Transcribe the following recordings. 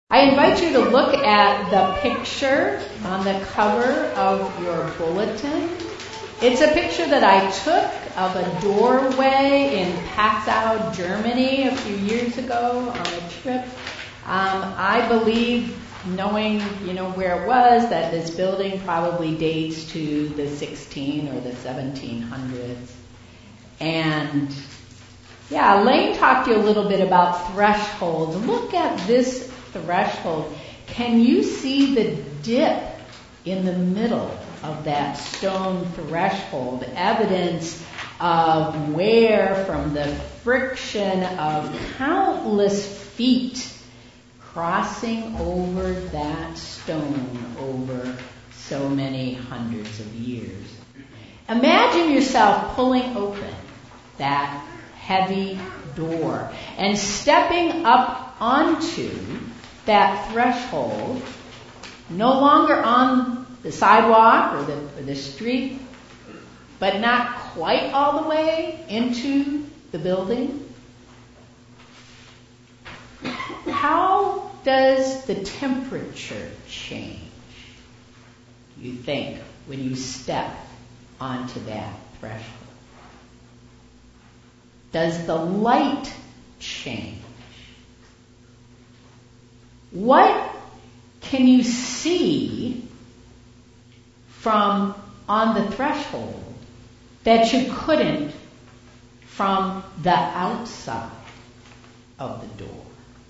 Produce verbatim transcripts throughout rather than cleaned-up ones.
I invite you to look at the picture on the cover of your bulletin. It's a picture that I took of a doorway in Passau, Germany a few years ago on a trip. Um, I believe, knowing you know where it was, that this building probably dates to the sixteen or the seventeen hundreds. And yeah, Elaine talked to you a little bit about thresholds. Look at this threshold. Can you see the dip in the middle of that stone threshold? Evidence of wear from the friction of countless feet crossing over that stone over so many hundreds of years. Imagine yourself pulling open that heavy door and stepping up onto that threshold, no longer on the sidewalk or the, or the street, but not quite all the way into the building. How does the temperature change, you think, when you step onto that threshold? Does the light change? What can you see from on the threshold that you couldn't from the outside of the door?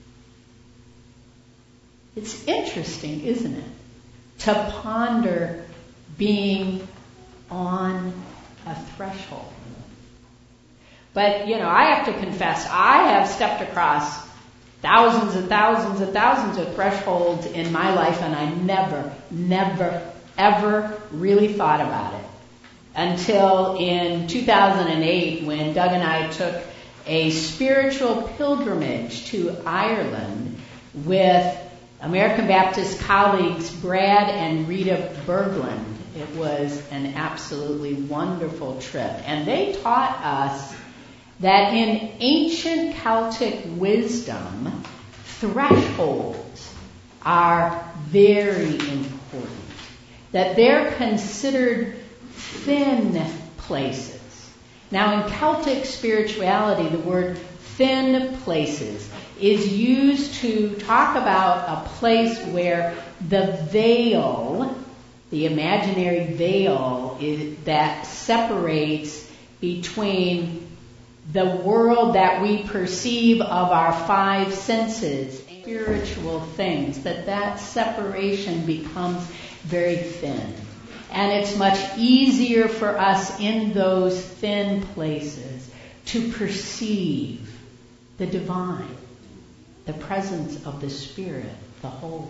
It's interesting, isn't it, to ponder being on a threshold. But, you know, I have to confess, I have stepped across thousands and thousands and thousands of thresholds in my life, and I never, never, ever really thought about it until in two thousand eight, when Doug and I took a spiritual pilgrimage to Ireland with American Baptist colleagues Brad and Rita Berglund. It was an absolutely wonderful trip, and they taught us that in ancient Celtic wisdom, thresholds are very important. That they're considered thin places. Now, in Celtic spirituality, the word thin places is used to talk about a place where the veil, the imaginary veil, is, that separates between the world that we perceive of our five senses, spiritual things, that that separation becomes very thin. And it's much easier for us in those thin places to perceive the divine, the presence of the Spirit, the Holy.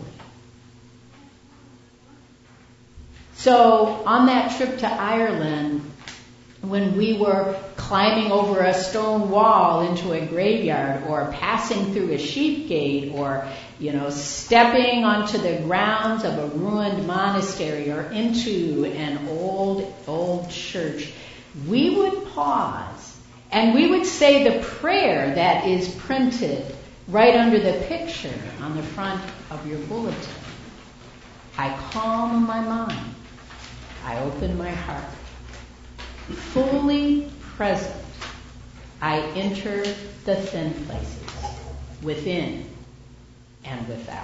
So on that trip to Ireland, when we were climbing over a stone wall into a graveyard, or passing through a sheep gate, or, you know, stepping onto the grounds of a ruined monastery or into an old, old church, we would pause and we would say the prayer that is printed right under the picture on the front of your bulletin. I calm my mind. I open my heart. Fully present, I enter the thin places, within and without.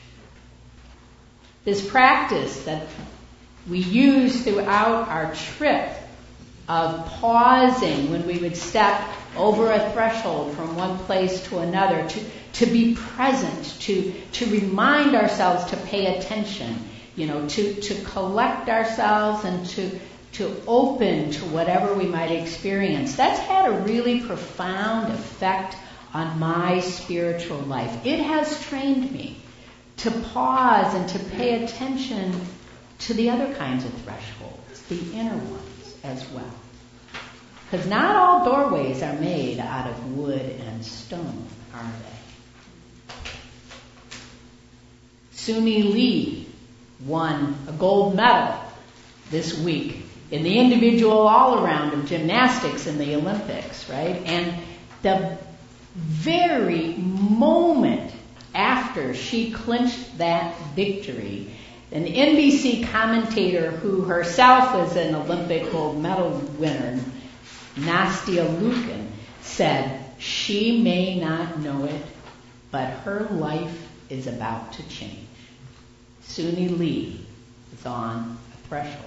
This practice that we use throughout our trip of pausing when we would step over a threshold from one place to another, to, to be present, to, to remind ourselves to pay attention, you know, to, to collect ourselves and to to open to whatever we might experience. That's had a really profound effect on my spiritual life. It has trained me to pause and to pay attention to the other kinds of thresholds, the inner ones as well. Because not all doorways are made out of wood and stone, are they? Suni Lee won a gold medal this week in the individual all-around of gymnastics in the Olympics, right? And the very moment after she clinched that victory, an N B C commentator who herself is an Olympic gold medal winner, Nastia Liukin, said, "She may not know it, but her life is about to change." Suni Lee is on a threshold.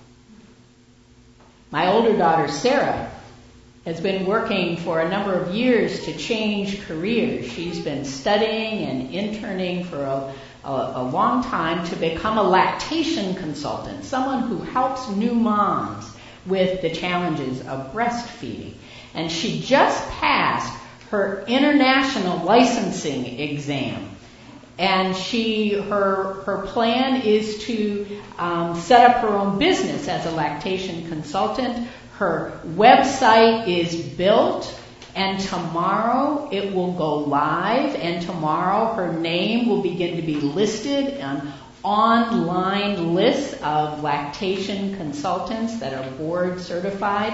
My older daughter, Sarah, has been working for a number of years to change careers. She's been studying and interning for a, a, a long time to become a lactation consultant, someone who helps new moms with the challenges of breastfeeding. And she just passed her international licensing exam. And she, her, her plan is to um, set up her own business as a lactation consultant. Her website is built, and tomorrow it will go live, and tomorrow her name will begin to be listed on online lists of lactation consultants that are board certified.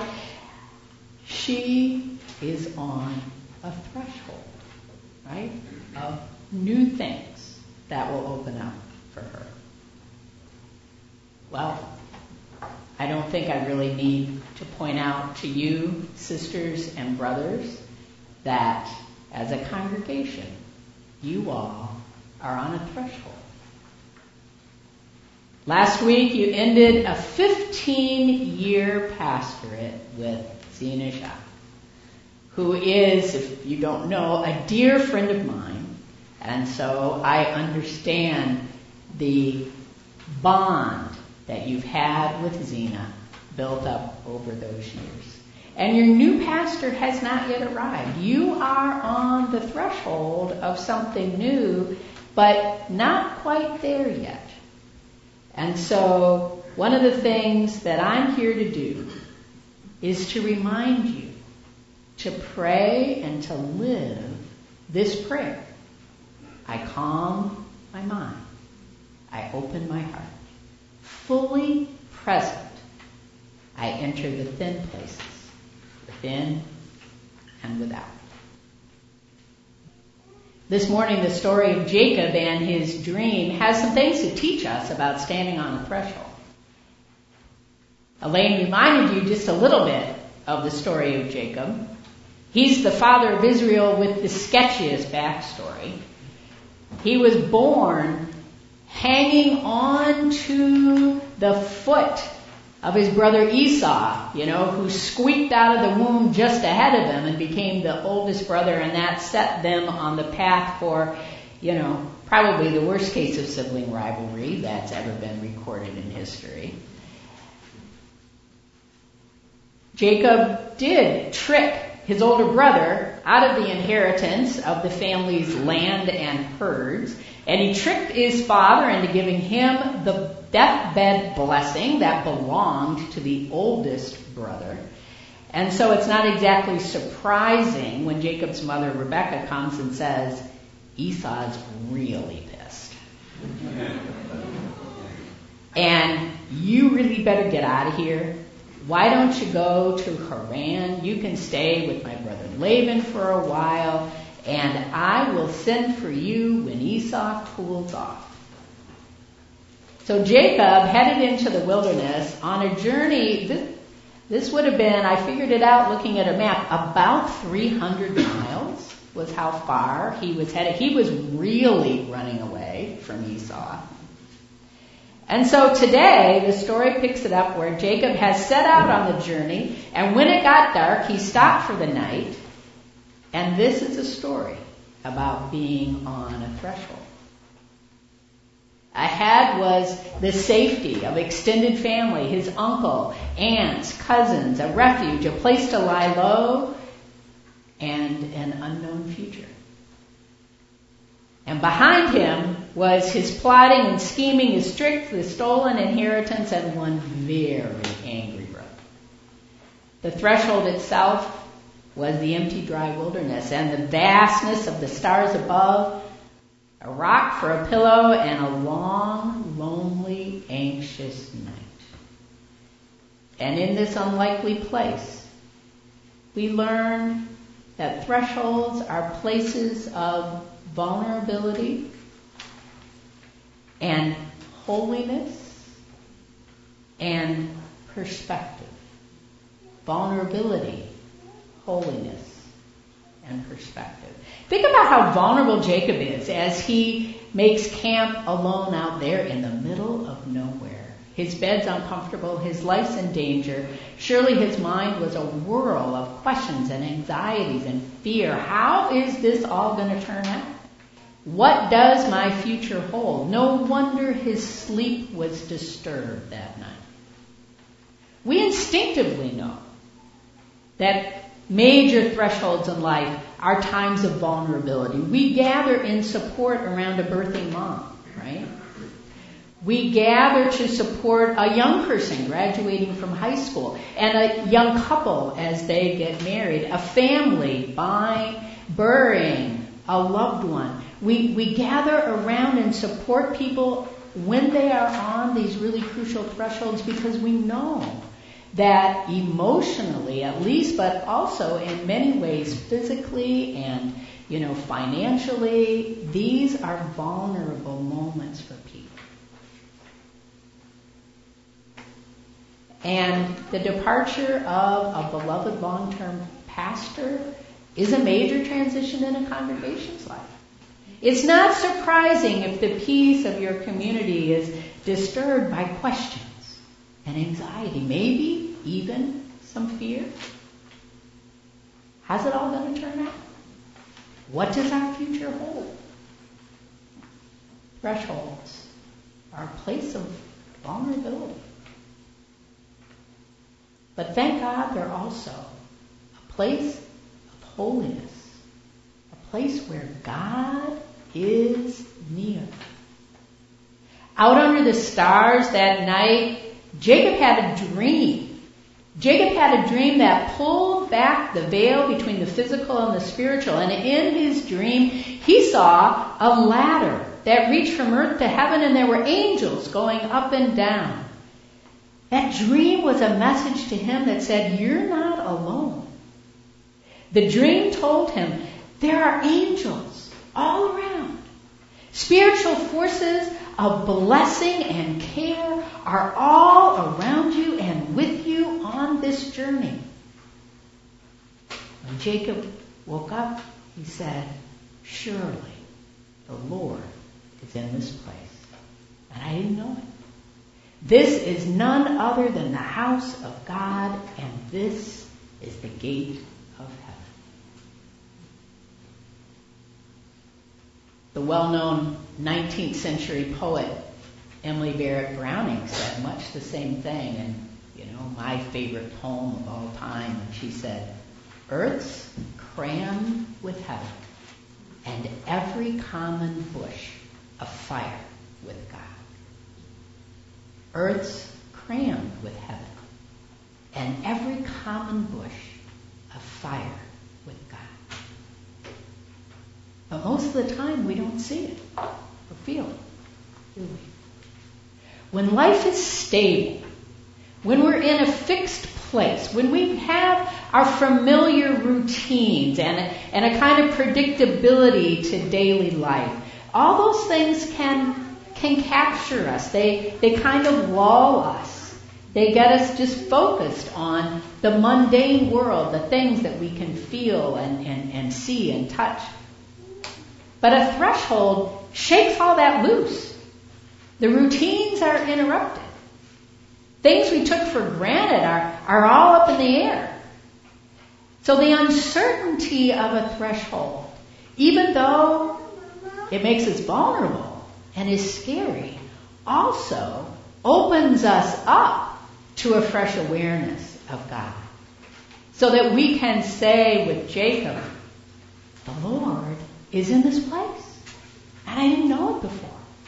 She is on a threshold, right, of new things that will open up for her. Well, I don't think I really need to point out to you, sisters and brothers, that as a congregation, you all are on a threshold. Last week, you ended a fifteen-year pastorate with Zena Shah, who is, if you don't know, a dear friend of mine. And so I understand the bond that you've had with Zena built up over those years. And your new pastor has not yet arrived. You are on the threshold of something new, but not quite there yet. And so one of the things that I'm here to do is to remind you to pray and to live this prayer. I calm my mind. I open my heart. Fully present, I enter the thin places, within and without. This morning, the story of Jacob and his dream has some things to teach us about standing on the threshold. Elaine reminded you just a little bit of the story of Jacob. He's the father of Israel with the sketchiest backstory. He was born hanging on to the foot of his brother Esau, you know, who squeaked out of the womb just ahead of him and became the oldest brother, and that set them on the path for, you know, probably the worst case of sibling rivalry that's ever been recorded in history. Jacob did trick his older brother out of the inheritance of the family's land and herds, and he tricked his father into giving him the deathbed blessing that belonged to the oldest brother. And so it's not exactly surprising when Jacob's mother, Rebecca, comes and says, Esau's really pissed. And you really better get out of here. Why don't you go to Haran? You can stay with my brother Laban for a while, and I will send for you when Esau cools off. So Jacob headed into the wilderness on a journey. This, this would have been, I figured it out looking at a map, about three hundred miles was how far he was headed. He was really running away from Esau. And so today, the story picks it up where Jacob has set out on the journey, and when it got dark, he stopped for the night. And this is a story about being on a threshold. Ahead was the safety of extended family, his uncle, aunts, cousins, a refuge, a place to lie low, and an unknown future. And behind him was his plotting and scheming, his trick, the stolen inheritance, and one very angry brother. The threshold itself was the empty, dry wilderness, and the vastness of the stars above, a rock for a pillow, and a long, lonely, anxious night. And in this unlikely place, we learn that thresholds are places of vulnerability, and holiness, and perspective. Vulnerability, holiness, and perspective. Think about how vulnerable Jacob is as he makes camp alone out there in the middle of nowhere. His bed's uncomfortable, his life's in danger. Surely his mind was a whirl of questions and anxieties and fear. How is this all going to turn out? What does my future hold? No wonder his sleep was disturbed that night. We instinctively know that major thresholds in life are times of vulnerability. We gather in support around a birthing mom, right? We gather to support a young person graduating from high school and a young couple as they get married, a family buying, burying a loved one. We, we gather around and support people when they are on these really crucial thresholds because we know that emotionally at least, but also in many ways physically and, you know, financially, these are vulnerable moments for people. And the departure of a beloved long-term pastor is a major transition in a congregation's life. It's not surprising if the peace of your community is disturbed by questions and anxiety, maybe even some fear. How's it all going to turn out? What does our future hold? Thresholds are a place of vulnerability. But thank God they're also a place of holiness, a place where God is near. Out under the stars that night, Jacob had a dream. Jacob had a dream that pulled back the veil between the physical and the spiritual. And in his dream, he saw a ladder that reached from earth to heaven, and there were angels going up and down. That dream was a message to him that said, you're not alone. The dream told him there are angels all around. Spiritual forces of blessing and care are all around you and with you on this journey. When Jacob woke up, he said, surely the Lord is in this place. And I didn't know it. This is none other than the house of God, and this is the gate of heaven. The well-known nineteenth century poet Emily Barrett Browning said much the same thing, and you know, my favorite poem of all time, and she said, earth's crammed with heaven, and every common bush afire with God. Earth's crammed with heaven, and every common bush afire with God. But most of the time we don't see it or feel it, do we? When life is stable, when we're in a fixed place, when we have our familiar routines and a, and a kind of predictability to daily life, all those things can can capture us. They they kind of lull us. They get us just focused on the mundane world, the things that we can feel and, and, and see and touch. But a threshold shakes all that loose. The routines are interrupted. Things we took for granted are, are all up in the air. So the uncertainty of a threshold, even though it makes us vulnerable and is scary, also opens us up to a fresh awareness of God. So that we can say with Jacob, the Lord is in this place. And I didn't know it before.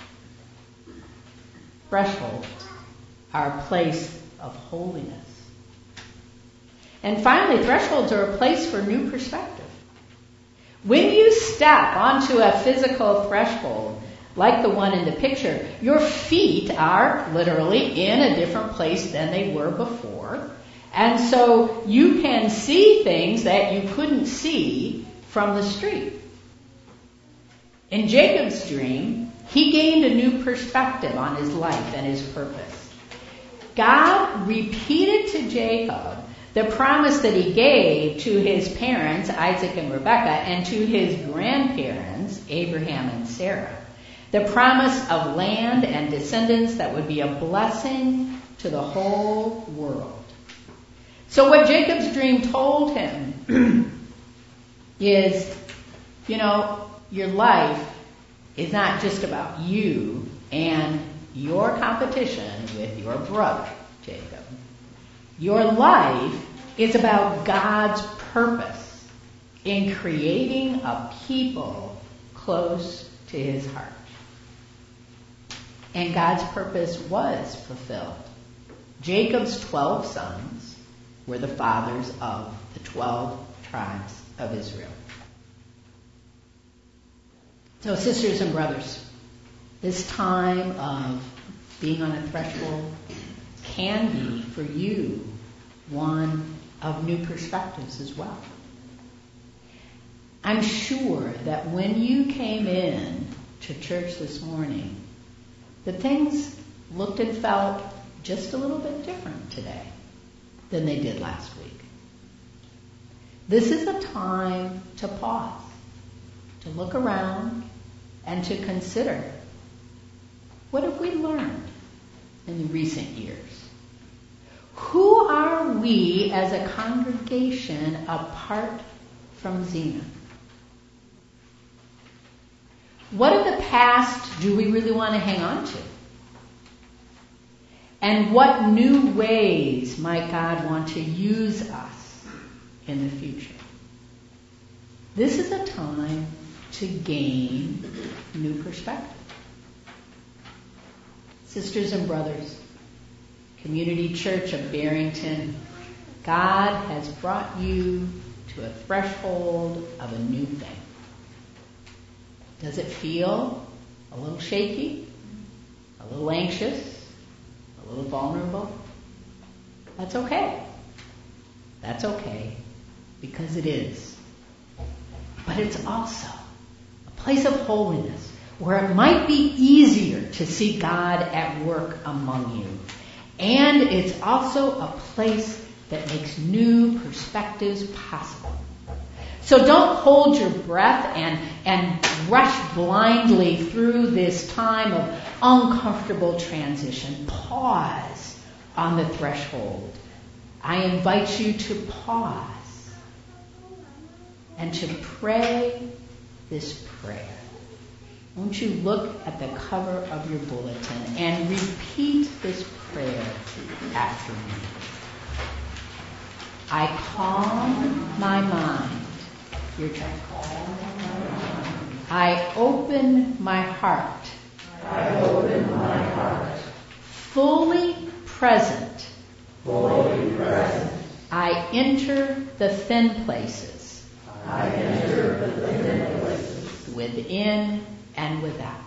Thresholds are a place of holiness. And finally, thresholds are a place for new perspective. When you step onto a physical threshold, like the one in the picture, your feet are literally in a different place than they were before. And so you can see things that you couldn't see from the street. In Jacob's dream, he gained a new perspective on his life and his purpose. God repeated to Jacob the promise that he gave to his parents, Isaac and Rebekah, and to his grandparents, Abraham and Sarah. The promise of land and descendants that would be a blessing to the whole world. So what Jacob's dream told him is, you know, your life is not just about you and your competition with your brother, Jacob. Your life is about God's purpose in creating a people close to his heart. And God's purpose was fulfilled. Jacob's twelve sons were the fathers of the twelve tribes of Israel. So, sisters and brothers, this time of being on a threshold can be, for you, one of new perspectives as well. I'm sure that when you came in to church this morning, the things looked and felt just a little bit different today than they did last week. This is a time to pause, to look around, and to consider, what have we learned in the recent years? Who are we as a congregation apart from Zenith? What of the past do we really want to hang on to? And what new ways might God want to use us in the future? This is a time to gain new perspective. Sisters and brothers, Community Church of Barrington, God has brought you to a threshold of a new thing. Does it feel a little shaky, a little anxious, a little vulnerable? That's okay. That's okay, because it is. But it's also a place of holiness where it might be easier to see God at work among you. And it's also a place that makes new perspectives possible. So don't hold your breath and, and rush blindly through this time of uncomfortable transition. Pause on the threshold. I invite you to pause and to pray this prayer. Won't you look at the cover of your bulletin and repeat this prayer after me? I calm my mind. Your turn. I open my heart. I open my heart. Fully present. Fully present. I enter the thin places. I enter the thin places. Within and without.